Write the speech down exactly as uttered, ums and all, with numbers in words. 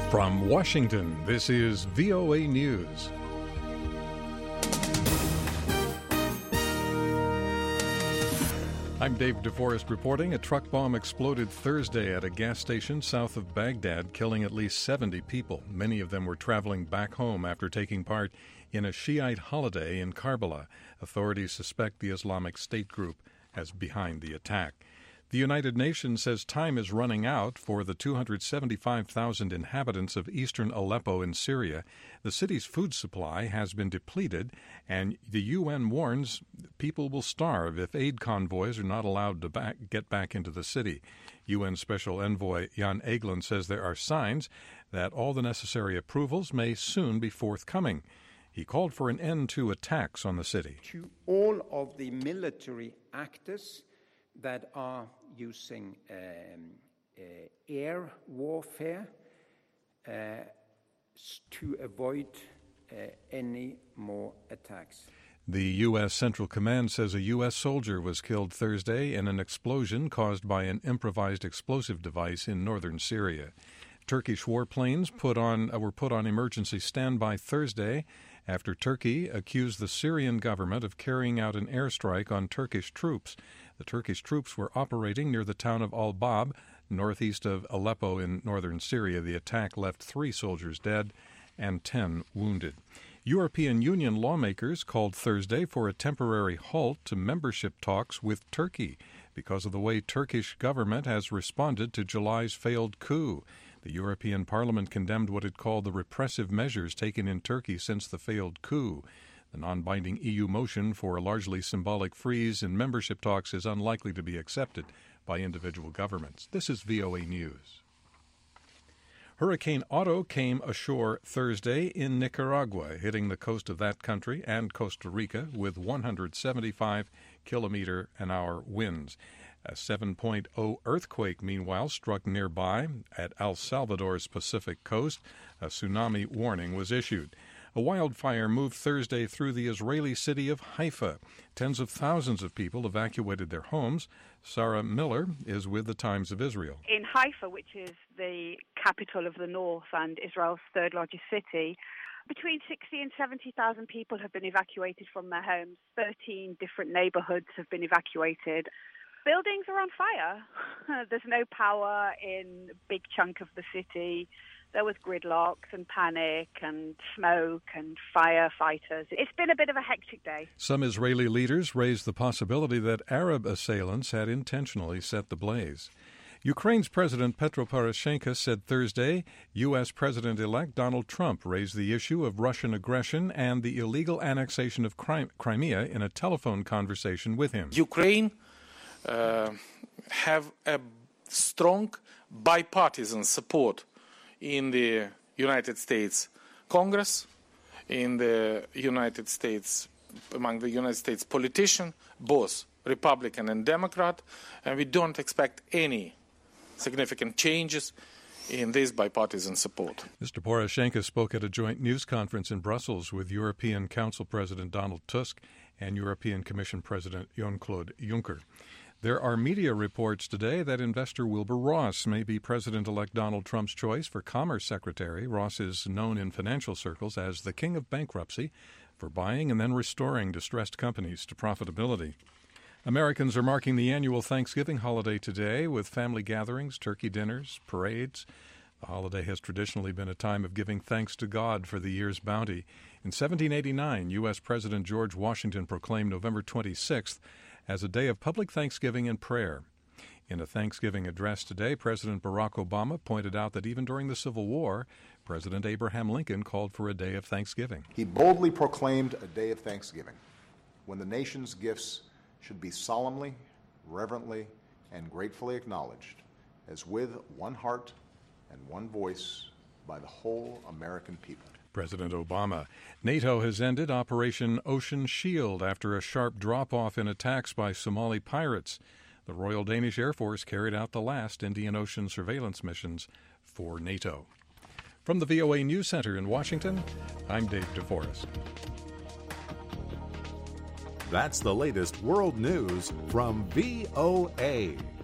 From Washington, this is V O A News. I'm Dave DeForest reporting. A truck bomb exploded Thursday at a gas station south of Baghdad, killing at least seventy people. Many of them were traveling back home after taking part in a Shiite holiday in Karbala. Authorities suspect the Islamic State group as behind the attack. The United Nations says time is running out for the two hundred seventy-five thousand inhabitants of eastern Aleppo in Syria. The city's food supply has been depleted, and the U N warns people will starve if aid convoys are not allowed to back, get back into the city. U N Special Envoy Jan Egeland says there are signs that all the necessary approvals may soon be forthcoming. He called for an end to attacks on the city. To all of the military actors that are using um, uh, air warfare uh, to avoid uh, any more attacks. The U S. Central Command says a U S soldier was killed Thursday in an explosion caused by an improvised explosive device in northern Syria. Turkish warplanes put on, uh, were put on emergency standby Thursday after Turkey accused the Syrian government of carrying out an airstrike on Turkish troops. The Turkish troops were operating near the town of Al-Bab, northeast of Aleppo in northern Syria. The attack left three soldiers dead and ten wounded. European Union lawmakers called Thursday for a temporary halt to membership talks with Turkey because of the way Turkish government has responded to July's failed coup. The European Parliament condemned what it called the repressive measures taken in Turkey since the failed coup. The non-binding E U motion for a largely symbolic freeze in membership talks is unlikely to be accepted by individual governments. This is V O A News. Hurricane Otto came ashore Thursday in Nicaragua, hitting the coast of that country and Costa Rica with one hundred seventy-five kilometer an hour winds. A seven point oh earthquake, meanwhile, struck nearby at El Salvador's Pacific coast. A tsunami warning was issued. A wildfire moved Thursday through the Israeli city of Haifa. Tens of thousands of people evacuated their homes. Sarah Miller is with the Times of Israel. In Haifa, which is the capital of the north and Israel's third largest city, between sixty and seventy thousand people have been evacuated from their homes. thirteen different neighborhoods have been evacuated. Buildings are on fire. There's no power in a big chunk of the city. There was gridlocks and panic and smoke and firefighters. It's been a bit of a hectic day. Some Israeli leaders raised the possibility that Arab assailants had intentionally set the blaze. Ukraine's President Petro Poroshenko said Thursday U S. President-elect Donald Trump raised the issue of Russian aggression and the illegal annexation of Crimea in a telephone conversation with him. Ukraine uh, have a strong bipartisan support in the United States Congress, in the United States, among the United States politicians, both Republican and Democrat, and we don't expect any significant changes in this bipartisan support. Mister Poroshenko spoke at a joint news conference in Brussels with European Council President Donald Tusk and European Commission President Jean-Claude Juncker. There are media reports today that investor Wilbur Ross may be President-elect Donald Trump's choice for Commerce Secretary. Ross is known in financial circles as the king of bankruptcy for buying and then restoring distressed companies to profitability. Americans are marking the annual Thanksgiving holiday today with family gatherings, turkey dinners, parades. The holiday has traditionally been a time of giving thanks to God for the year's bounty. In seventeen eighty-nine, U S. President George Washington proclaimed November twenty-sixth as a day of public thanksgiving and prayer. In a Thanksgiving address today, President Barack Obama pointed out that even during the Civil War, President Abraham Lincoln called for a day of thanksgiving. He boldly proclaimed a day of thanksgiving, when the nation's gifts should be solemnly, reverently, and gratefully acknowledged, as with one heart and one voice by the whole American people. President Obama. NATO has ended Operation Ocean Shield after a sharp drop-off in attacks by Somali pirates. The Royal Danish Air Force carried out the last Indian Ocean surveillance missions for NATO. From the V O A News Center in Washington, I'm Dave DeForest. That's the latest world news from V O A.